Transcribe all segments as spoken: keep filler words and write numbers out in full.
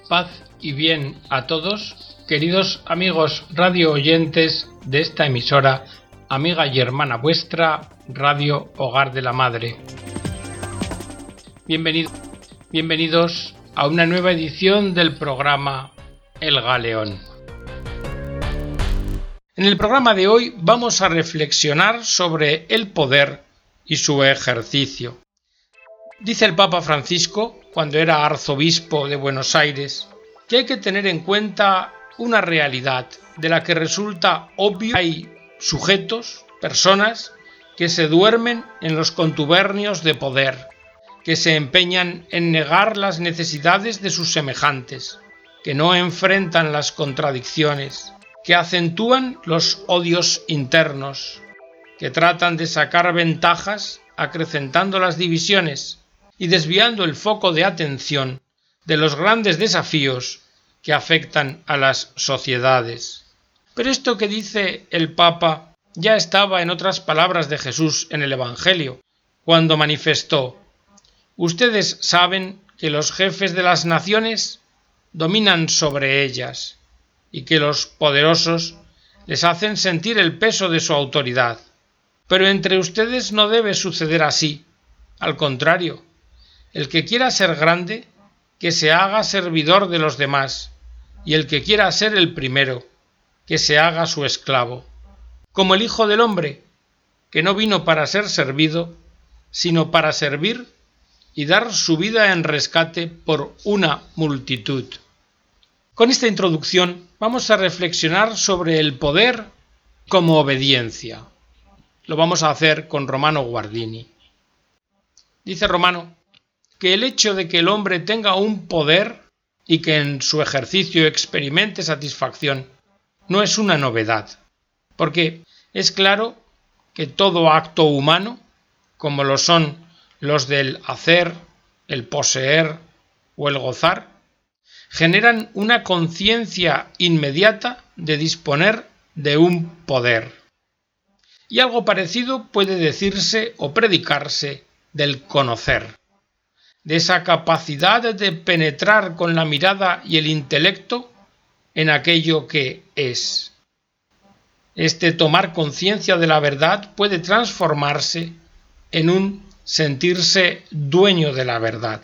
Paz y bien a todos, queridos amigos radio oyentes de esta emisora, amiga y hermana vuestra, Radio Hogar de la Madre. Bienvenido, bienvenidos a una nueva edición del programa El Galeón. En el programa de hoy vamos a reflexionar sobre el poder y su ejercicio. Dice el Papa Francisco, cuando era arzobispo de Buenos Aires, que hay que tener en cuenta una realidad de la que resulta obvio. Hay sujetos, personas, que se duermen en los contubernios de poder, que se empeñan en negar las necesidades de sus semejantes, que no enfrentan las contradicciones, que acentúan los odios internos, que tratan de sacar ventajas acrecentando las divisiones y desviando el foco de atención de los grandes desafíos que afectan a las sociedades. Pero esto que dice el Papa ya estaba en otras palabras de Jesús en el Evangelio, cuando manifestó: ustedes saben que los jefes de las naciones dominan sobre ellas y que los poderosos les hacen sentir el peso de su autoridad. Pero entre ustedes no debe suceder así. Al contrario, el que quiera ser grande, que se haga servidor de los demás, y el que quiera ser el primero, que se haga su esclavo. Como el Hijo del Hombre, que no vino para ser servido, sino para servir y dar su vida en rescate por una multitud. Con esta introducción vamos a reflexionar sobre el poder como obediencia. Lo vamos a hacer con Romano Guardini. Dice Romano que el hecho de que el hombre tenga un poder y que en su ejercicio experimente satisfacción no es una novedad, porque es claro que todo acto humano, como lo son los del hacer, el poseer o el gozar, generan una conciencia inmediata de disponer de un poder. Y algo parecido puede decirse o predicarse del conocer, de esa capacidad de penetrar con la mirada y el intelecto en aquello que es. Este tomar conciencia de la verdad puede transformarse en un sentirse dueño de la verdad.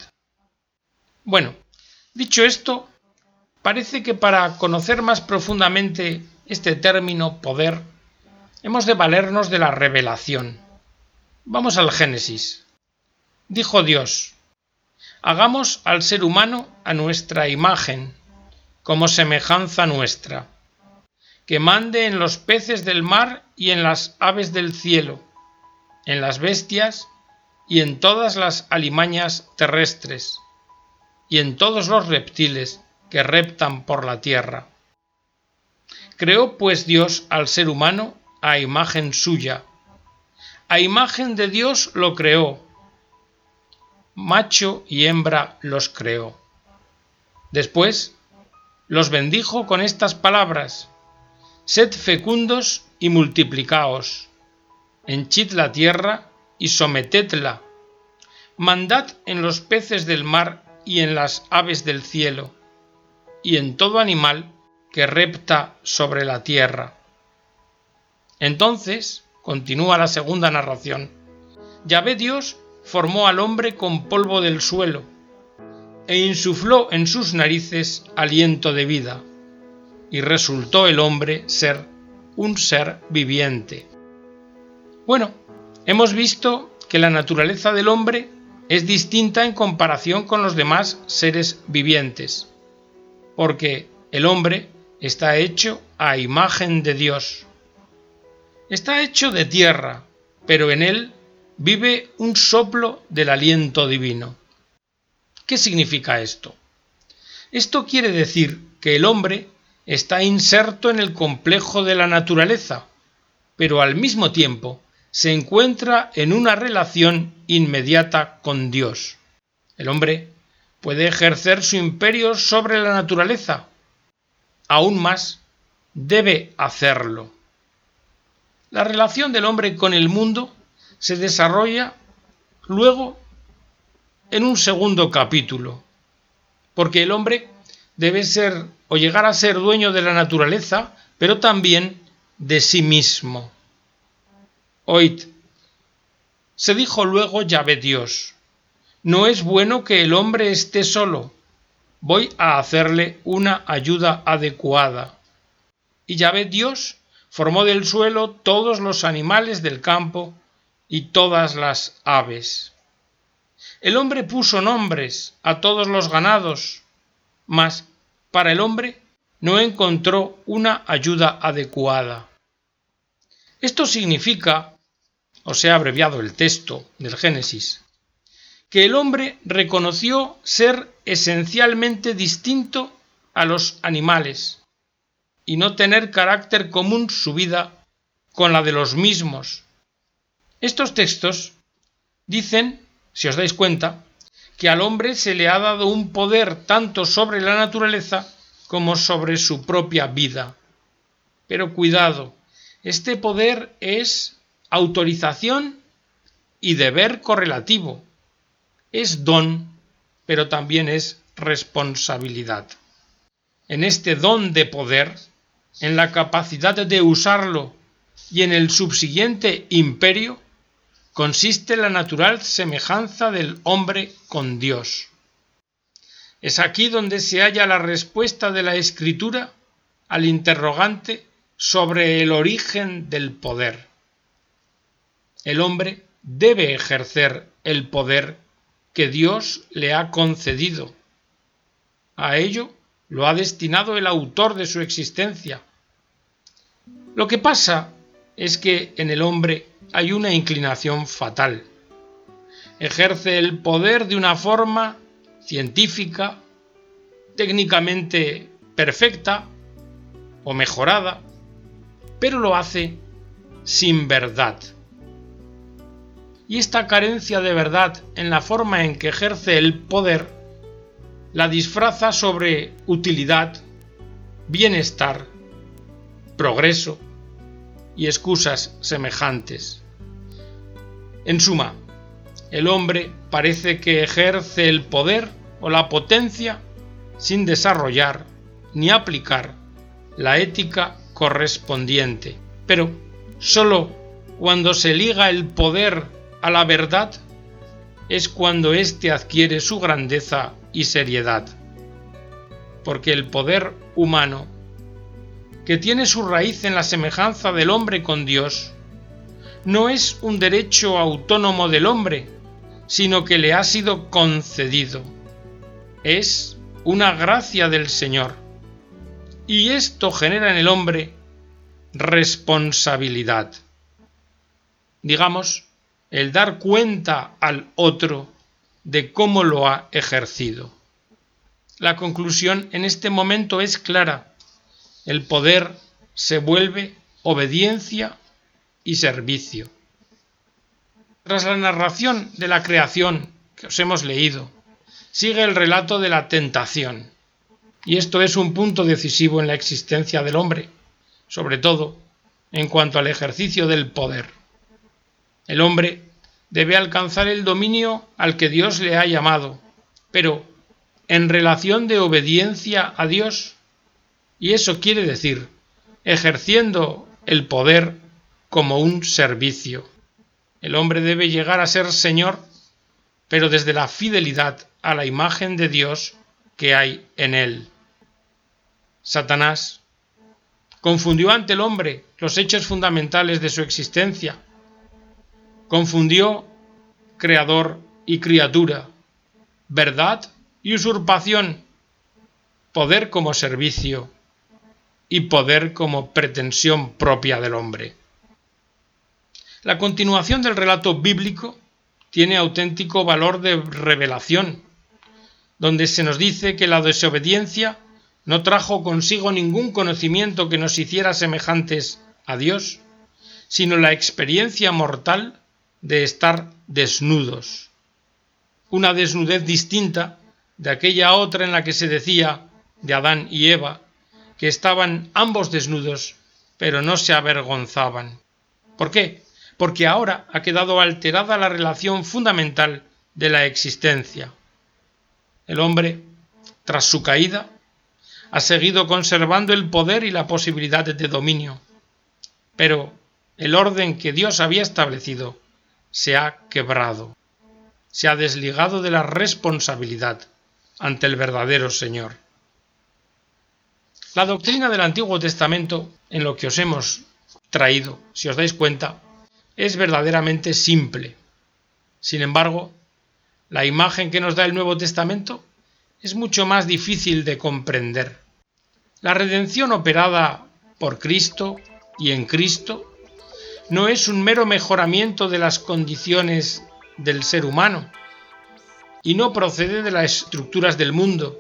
Bueno, dicho esto, parece que para conocer más profundamente este término poder, hemos de valernos de la revelación. Vamos al Génesis. Dijo Dios: hagamos al ser humano a nuestra imagen, como semejanza nuestra, que mande en los peces del mar y en las aves del cielo, en las bestias y en todas las alimañas terrestres, y en todos los reptiles que reptan por la tierra. Creó pues Dios al ser humano a imagen suya. A imagen de Dios lo creó. Macho y hembra los creó. Después los bendijo con estas palabras: sed fecundos y multiplicaos, henchid la tierra y sometedla, mandad en los peces del mar y en las aves del cielo, y en todo animal que repta sobre la tierra. Entonces, continúa la segunda narración, Yahvé Dios formó al hombre con polvo del suelo, e insufló en sus narices aliento de vida, y resultó el hombre ser un ser viviente. Bueno, hemos visto que la naturaleza del hombre es distinta en comparación con los demás seres vivientes, porque el hombre está hecho a imagen de Dios. Está hecho de tierra, pero en él vive un soplo del aliento divino. ¿Qué significa esto? Esto quiere decir que el hombre está inserto en el complejo de la naturaleza, pero al mismo tiempo se encuentra en una relación inmediata con Dios. El hombre puede ejercer su imperio sobre la naturaleza. Aún más, debe hacerlo. La relación del hombre con el mundo se desarrolla luego en un segundo capítulo, porque el hombre debe ser o llegar a ser dueño de la naturaleza, pero también de sí mismo. Oíd, se dijo luego Yahvé Dios: no es bueno que el hombre esté solo, voy a hacerle una ayuda adecuada. Y Yahvé Dios formó del suelo todos los animales del campo y todas las aves. El hombre puso nombres a todos los ganados, mas para el hombre no encontró una ayuda adecuada. Esto significa, o sea, abreviado el texto del Génesis, que el hombre reconoció ser esencialmente distinto a los animales y no tener carácter común su vida con la de los mismos. Estos textos dicen, si os dais cuenta, que al hombre se le ha dado un poder tanto sobre la naturaleza como sobre su propia vida. Pero cuidado, este poder es autorización y deber correlativo. Es don, pero también es responsabilidad. En este don de poder, en la capacidad de usarlo y en el subsiguiente imperio, consiste la natural semejanza del hombre con Dios. Es aquí donde se halla la respuesta de la Escritura al interrogante sobre el origen del poder. El hombre debe ejercer el poder que Dios le ha concedido. A ello lo ha destinado el autor de su existencia. Lo que pasa es que en el hombre hay una inclinación fatal. Ejerce el poder de una forma científica, técnicamente perfecta o mejorada, pero lo hace sin verdad. Y esta carencia de verdad en la forma en que ejerce el poder la disfraza sobre utilidad, bienestar, progreso y excusas semejantes. En suma, el hombre parece que ejerce el poder o la potencia sin desarrollar ni aplicar la ética correspondiente. Pero sólo cuando se liga el poder a la verdad es cuando éste adquiere su grandeza y seriedad. Porque el poder humano, que tiene su raíz en la semejanza del hombre con Dios, no es un derecho autónomo del hombre, sino que le ha sido concedido. Es una gracia del Señor. Y esto genera en el hombre responsabilidad. Digamos, el dar cuenta al otro de cómo lo ha ejercido. La conclusión en este momento es clara. El poder se vuelve obediencia y servicio. Tras la narración de la creación que os hemos leído, sigue el relato de la tentación. Y esto es un punto decisivo en la existencia del hombre, sobre todo en cuanto al ejercicio del poder. El hombre debe alcanzar el dominio al que Dios le ha llamado, pero en relación de obediencia a Dios, y eso quiere decir ejerciendo el poder como un servicio. El hombre debe llegar a ser Señor, pero desde la fidelidad a la imagen de Dios que hay en él. Satanás confundió ante el hombre los hechos fundamentales de su existencia. Confundió creador y criatura, verdad y usurpación, poder como servicio y poder como pretensión propia del hombre. La continuación del relato bíblico tiene auténtico valor de revelación, donde se nos dice que la desobediencia no trajo consigo ningún conocimiento que nos hiciera semejantes a Dios, sino la experiencia mortal de estar desnudos. Una desnudez distinta de aquella otra en la que se decía de Adán y Eva que estaban ambos desnudos, pero no se avergonzaban. ¿Por qué? Porque ahora ha quedado alterada la relación fundamental de la existencia. El hombre, tras su caída, ha seguido conservando el poder y la posibilidad de dominio. Pero el orden que Dios había establecido se ha quebrado, se ha desligado de la responsabilidad ante el verdadero Señor. La doctrina del Antiguo Testamento, en lo que os hemos traído, si os dais cuenta, es verdaderamente simple. Sin embargo, la imagen que nos da el Nuevo Testamento es mucho más difícil de comprender. La redención operada por Cristo y en Cristo no es un mero mejoramiento de las condiciones del ser humano y no procede de las estructuras del mundo.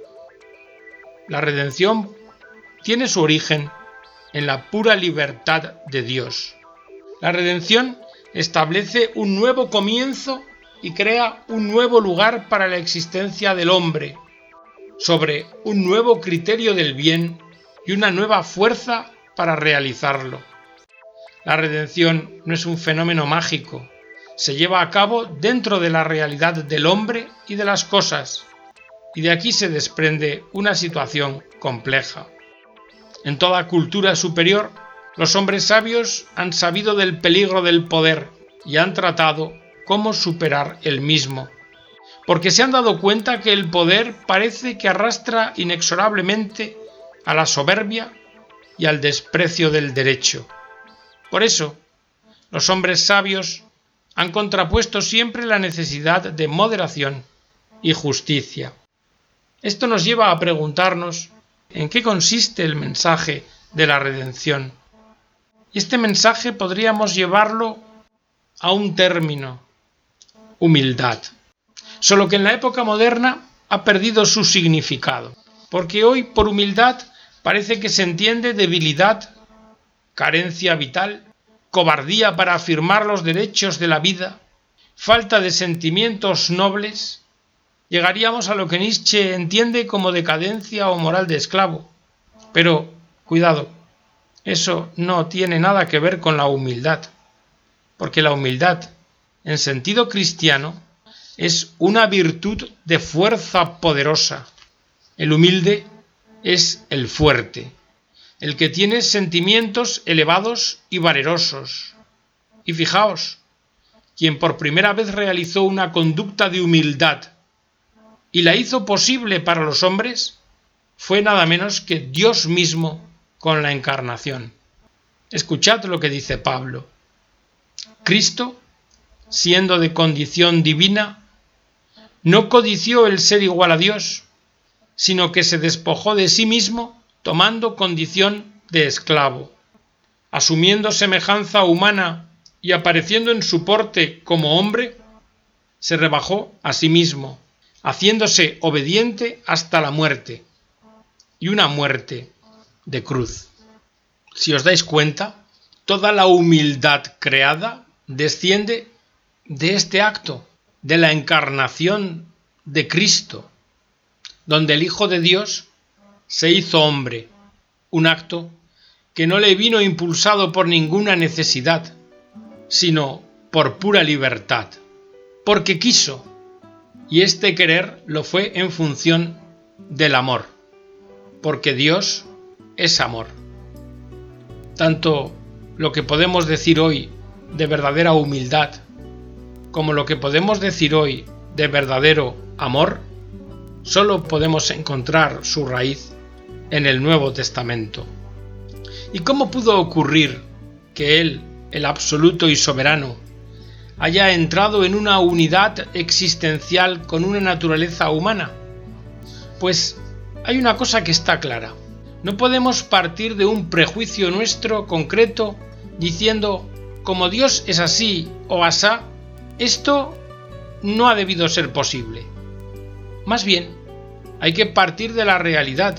La redención tiene su origen en la pura libertad de Dios. La redención establece un nuevo comienzo y crea un nuevo lugar para la existencia del hombre, sobre un nuevo criterio del bien y una nueva fuerza para realizarlo. La redención no es un fenómeno mágico, se lleva a cabo dentro de la realidad del hombre y de las cosas, y de aquí se desprende una situación compleja. En toda cultura superior, los hombres sabios han sabido del peligro del poder y han tratado cómo superar el mismo, porque se han dado cuenta que el poder parece que arrastra inexorablemente a la soberbia y al desprecio del derecho. Por eso, los hombres sabios han contrapuesto siempre la necesidad de moderación y justicia. Esto nos lleva a preguntarnos en qué consiste el mensaje de la redención. Y este mensaje podríamos llevarlo a un término: humildad. Solo que en la época moderna ha perdido su significado, porque hoy por humildad parece que se entiende debilidad, carencia vital, cobardía para afirmar los derechos de la vida, falta de sentimientos nobles. Llegaríamos a lo que Nietzsche entiende como decadencia o moral de esclavo. Pero, cuidado, eso no tiene nada que ver con la humildad, porque la humildad, en sentido cristiano, es una virtud de fuerza poderosa. El humilde es el fuerte, el que tiene sentimientos elevados y valerosos. Y fijaos, quien por primera vez realizó una conducta de humildad y la hizo posible para los hombres, fue nada menos que Dios mismo con la encarnación. Escuchad lo que dice Pablo. Cristo, siendo de condición divina, no codició el ser igual a Dios, sino que se despojó de sí mismo tomando condición de esclavo. Asumiendo semejanza humana y apareciendo en su porte como hombre, se rebajó a sí mismo, haciéndose obediente hasta la muerte, y una muerte de cruz. Si os dais cuenta, toda la humildad creada desciende de este acto, de la encarnación de Cristo, donde el Hijo de Dios se hizo hombre, un acto que no le vino impulsado por ninguna necesidad, sino por pura libertad, porque quiso, y este querer lo fue en función del amor, porque Dios es amor. Tanto lo que podemos decir hoy de verdadera humildad, como lo que podemos decir hoy de verdadero amor, solo podemos encontrar su raíz en el Nuevo Testamento. ¿Y cómo pudo ocurrir que Él, el absoluto y soberano, haya entrado en una unidad existencial con una naturaleza humana? Pues hay una cosa que está clara. No podemos partir de un prejuicio nuestro concreto diciendo, como Dios es así o asá, esto no ha debido ser posible. Más bien, hay que partir de la realidad.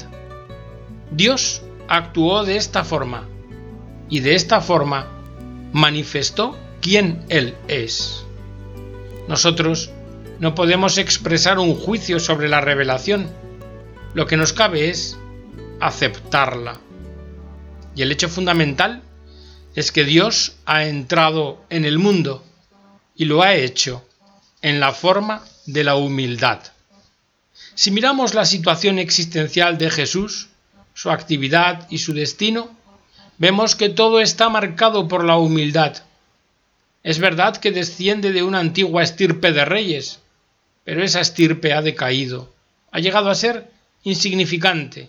Dios actuó de esta forma, y de esta forma manifestó quién Él es. Nosotros no podemos expresar un juicio sobre la revelación. Lo que nos cabe es aceptarla. Y el hecho fundamental es que Dios ha entrado en el mundo y lo ha hecho en la forma de la humildad. Si miramos la situación existencial de Jesús, su actividad y su destino, vemos que todo está marcado por la humildad. Es verdad que desciende de una antigua estirpe de reyes, pero esa estirpe ha decaído, ha llegado a ser insignificante,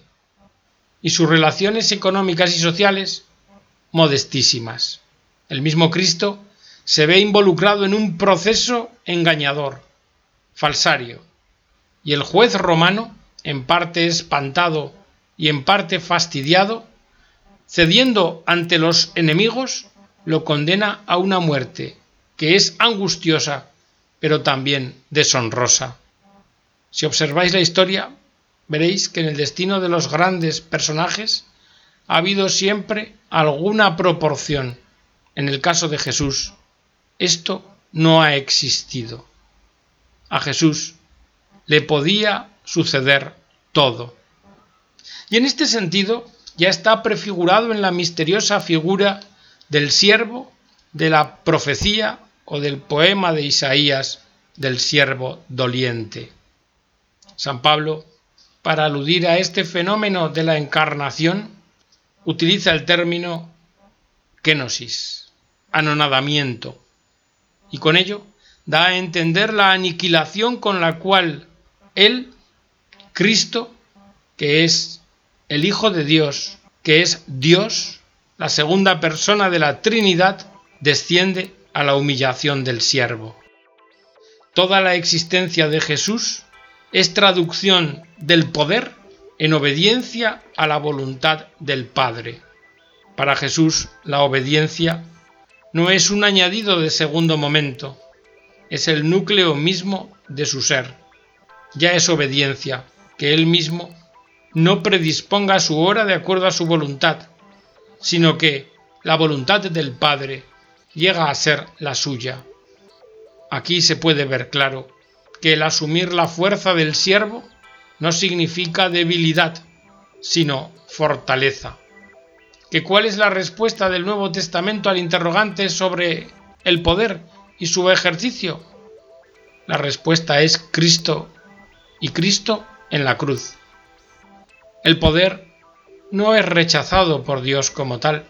y sus relaciones económicas y sociales modestísimas. El mismo Cristo se ve involucrado en un proceso engañador, falsario, y el juez romano, en parte espantado y en parte fastidiado, cediendo ante los enemigos, lo condena a una muerte que es angustiosa, pero también deshonrosa. Si observáis la historia, veréis que en el destino de los grandes personajes ha habido siempre alguna proporción. En el caso de Jesús, esto no ha existido. A Jesús le podía suceder todo. Y en este sentido ya está prefigurado en la misteriosa figura del siervo de la profecía o del poema de Isaías del siervo doliente. San Pablo, para aludir a este fenómeno de la encarnación, utiliza el término kenosis, anonadamiento, y con ello da a entender la aniquilación con la cual él, Cristo, que es el Hijo de Dios, que es Dios, la segunda persona de la Trinidad, desciende a la humillación del siervo. Toda la existencia de Jesús es traducción del poder en obediencia a la voluntad del Padre. Para Jesús, la obediencia no es un añadido de segundo momento, es el núcleo mismo de su ser. Ya es obediencia que Él mismo no predisponga su hora de acuerdo a su voluntad, sino que la voluntad del Padre llega a ser la suya. Aquí se puede ver claro que el asumir la fuerza del siervo no significa debilidad, sino fortaleza. ¿Que cuál es la respuesta del Nuevo Testamento al interrogante sobre el poder y su ejercicio? La respuesta es Cristo y Cristo en la cruz. El poder no es rechazado por Dios como tal.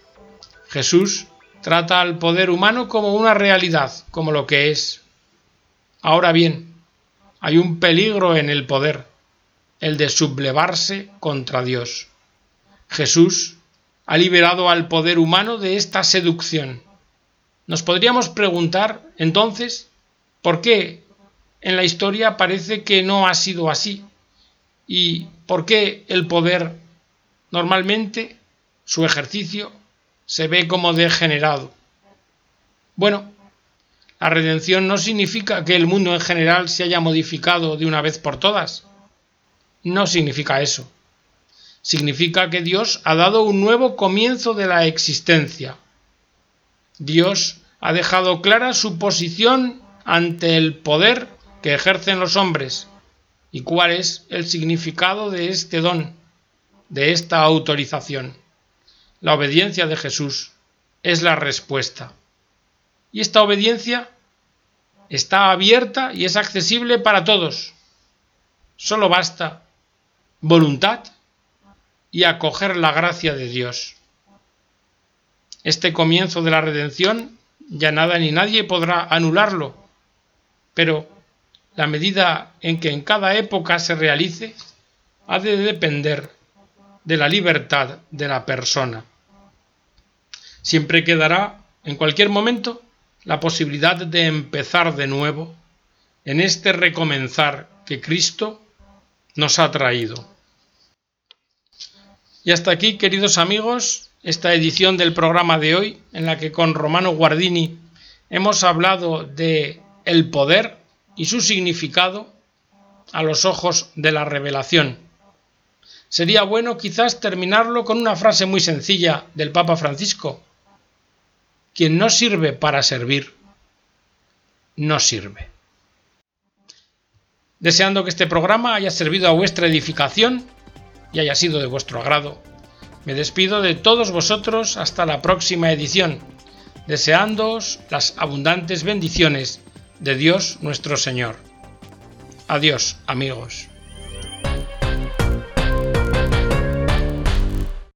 Jesús trata al poder humano como una realidad, como lo que es. Ahora bien, hay un peligro en el poder, el de sublevarse contra Dios. Jesús ha liberado al poder humano de esta seducción. Nos podríamos preguntar, entonces, ¿por qué en la historia parece que no ha sido así? ¿Y por qué el poder, normalmente, su ejercicio, se ve como degenerado? Bueno, la redención no significa que el mundo en general se haya modificado de una vez por todas. No significa eso. Significa que Dios ha dado un nuevo comienzo de la existencia. Dios ha dejado clara su posición ante el poder que ejercen los hombres y cuál es el significado de este don, de esta autorización. La obediencia de Jesús es la respuesta. Y esta obediencia está abierta y es accesible para todos. Solo basta voluntad y acoger la gracia de Dios. Este comienzo de la redención ya nada ni nadie podrá anularlo, pero la medida en que en cada época se realice ha de depender de la libertad de la persona. Siempre quedará, en cualquier momento, la posibilidad de empezar de nuevo en este recomenzar que Cristo nos ha traído. Y hasta aquí, queridos amigos, esta edición del programa de hoy, en la que con Romano Guardini hemos hablado de el poder y su significado a los ojos de la revelación. Sería bueno quizás terminarlo con una frase muy sencilla del Papa Francisco: quien no sirve para servir, no sirve. Deseando que este programa haya servido a vuestra edificación y haya sido de vuestro agrado, me despido de todos vosotros hasta la próxima edición, deseándoos las abundantes bendiciones de Dios nuestro Señor. Adiós, amigos.